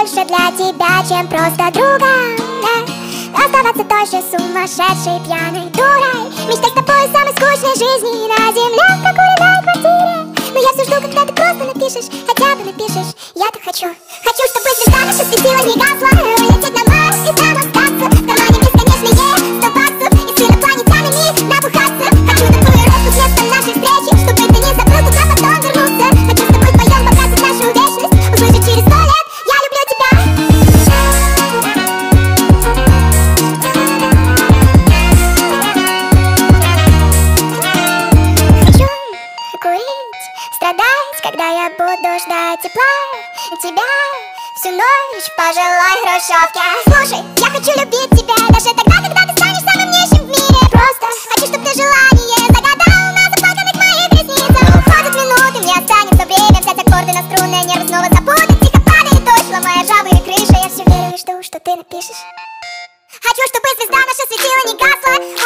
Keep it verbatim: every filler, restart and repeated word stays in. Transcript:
больше для тебя, чем просто другом, да. Оставаться той же сумасшедшей пьяной дурой, мечтать с тобой самой скучной жизни на земле, в прокуренной квартире. Но я все жду, когда ты просто напишешь, хотя бы напишешь. Я так хочу, хочу, чтобы звезда наша светила не гасла, улететь на Марс и там остаться, в кармане бесконечные сто баксов и с инопланетянами набухаться. Хочу татуировку вместо нашей встречи, чтобы ты не забыл, куда потом вернуться. Хочу с тобой вдвоем потратить нашу вечность, услышать через сто лет: я люблю тебя. Страдать, когда я буду ждать тепла тебя всю ночь в пожилой хрущевке. Слушай, я хочу любить тебя даже тогда, когда ты станешь самым нищим в мире. Просто хочу, чтобы ты желание загадал на заплаканных моих ресницах. Уходят минуты, мне останется время взять аккорды на струнные нервы снова запутать. Тихо падает дождь, ломая ржавые крыши. Я все верю и жду, что ты напишешь. Хочу, чтобы звезда наша светила не гасла,